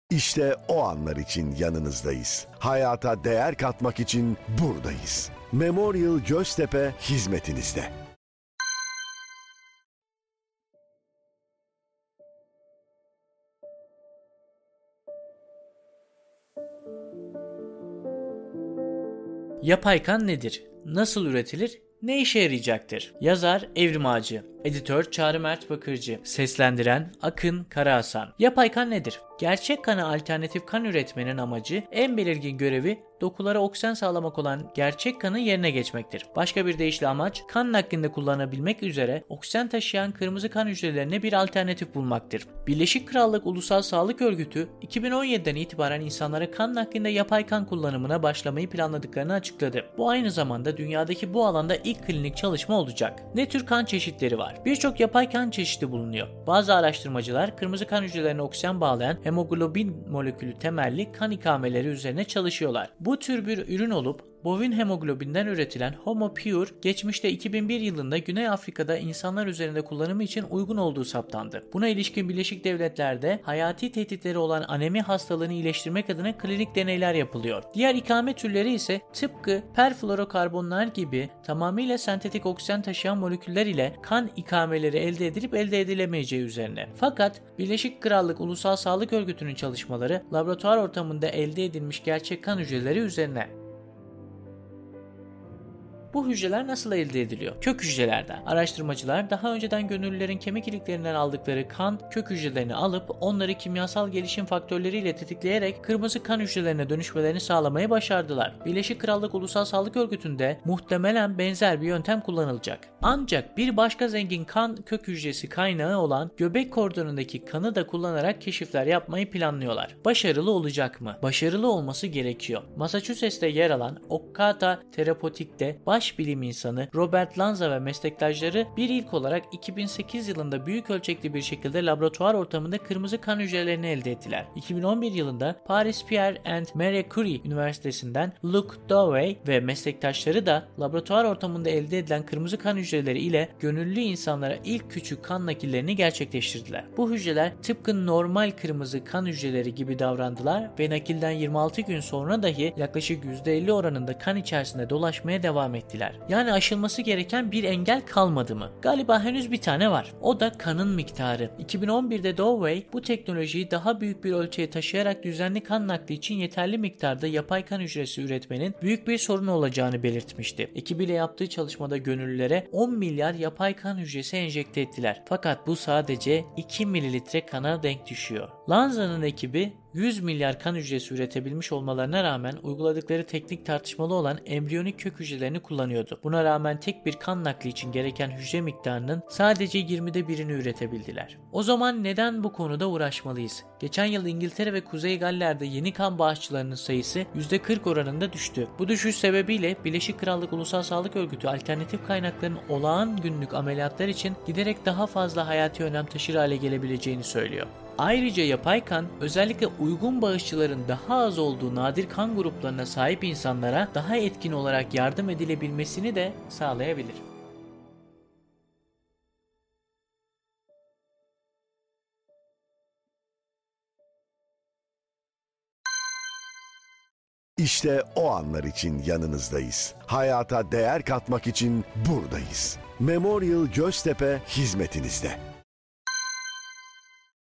İşte o anlar için yanınızdayız. Hayata değer katmak için buradayız. Memorial Göztepe hizmetinizde. Yapay kan nedir? Nasıl üretilir? Ne işe yarayacaktır? Yazar Evrim Ağacı, editör Çağrı Mert Bakırcı, seslendiren Akın Karahasan. Yapay kan nedir? Gerçek kana alternatif kan üretmenin amacı, en belirgin görevi dokulara oksijen sağlamak olan gerçek kanın yerine geçmektir. Başka bir deyişle amaç, kan naklinde kullanabilmek üzere oksijen taşıyan kırmızı kan hücrelerine bir alternatif bulmaktır. Birleşik Krallık Ulusal Sağlık Örgütü 2017'den itibaren insanlara kan naklinde yapay kan kullanımına başlamayı planladıklarını açıkladı. Bu aynı zamanda dünyadaki bu alanda ilk klinik çalışma olacak. Ne tür kan çeşitleri var? Birçok yapay kan çeşidi bulunuyor. Bazı araştırmacılar kırmızı kan hücrelerine oksijen bağlayan hemoglobin molekülü temelli kan ikameleri üzerine çalışıyorlar. Bu tür bir ürün olup bovin hemoglobinden üretilen HomoPure geçmişte 2001 yılında Güney Afrika'da insanlar üzerinde kullanımı için uygun olduğu saptandı. Buna ilişkin Birleşik Devletler'de hayati tehditleri olan anemi hastalığını iyileştirmek adına klinik deneyler yapılıyor. Diğer ikame türleri ise tıpkı perfluorokarbonlar gibi tamamıyla sentetik oksijen taşıyan moleküller ile kan ikameleri elde edilip elde edilemeyeceği üzerine. Fakat Birleşik Krallık Ulusal Sağlık Örgütü'nün çalışmaları laboratuvar ortamında elde edilmiş gerçek kan hücreleri üzerine. Bu hücreler nasıl elde ediliyor? Kök hücrelerden. Araştırmacılar daha önceden gönüllülerin kemik iliklerinden aldıkları kan kök hücrelerini alıp onları kimyasal gelişim faktörleriyle tetikleyerek kırmızı kan hücrelerine dönüşmelerini sağlamayı başardılar. Birleşik Krallık Ulusal Sağlık Örgütü'nde muhtemelen benzer bir yöntem kullanılacak. Ancak bir başka zengin kan kök hücresi kaynağı olan göbek kordonundaki kanı da kullanarak keşifler yapmayı planlıyorlar. Başarılı olacak mı? Başarılı olması gerekiyor. Massachusetts'te yer alan Okata Therapeutic'te baş bilim insanı Robert Lanza ve meslektaşları bir ilk olarak 2008 yılında büyük ölçekli bir şekilde laboratuvar ortamında kırmızı kan hücrelerini elde ettiler. 2011 yılında Paris Pierre and Marie Curie Üniversitesi'nden Luc Dovey ve meslektaşları da laboratuvar ortamında elde edilen kırmızı kan hücreleri ile gönüllü insanlara ilk küçük kan nakillerini gerçekleştirdiler. Bu hücreler tıpkı normal kırmızı kan hücreleri gibi davrandılar ve nakilden 26 gün sonra dahi yaklaşık %50 oranında kan içerisinde dolaşmaya devam ettiler. Yani aşılması gereken bir engel kalmadı mı? Galiba henüz bir tane var. O da kanın miktarı. 2011'de Dovey bu teknolojiyi daha büyük bir ölçüye taşıyarak düzenli kan nakli için yeterli miktarda yapay kan hücresi üretmenin büyük bir sorun olacağını belirtmişti. Ekibiyle yaptığı çalışmada gönüllülere 10 milyar yapay kan hücresi enjekte ettiler. Fakat bu sadece 2 mililitre kana denk düşüyor. Lanza'nın ekibi 100 milyar kan hücresi üretebilmiş olmalarına rağmen uyguladıkları teknik tartışmalı olan embriyonik kök hücrelerini kullanıyordu. Buna rağmen tek bir kan nakli için gereken hücre miktarının sadece 20'de birini üretebildiler. O zaman neden bu konuda uğraşmalıyız? Geçen yıl İngiltere ve Kuzey Galler'de yeni kan bağışçılarının sayısı %40 oranında düştü. Bu düşüş sebebiyle Birleşik Krallık Ulusal Sağlık Örgütü alternatif kaynakların olağan günlük ameliyatlar için giderek daha fazla hayati önem taşır hale gelebileceğini söylüyor. Ayrıca yapay kan özellikle uygun bağışçıların daha az olduğu nadir kan gruplarına sahip insanlara daha etkin olarak yardım edilebilmesini de sağlayabilir. İşte o anlar için yanınızdayız. Hayata değer katmak için buradayız. Memorial Göztepe hizmetinizde.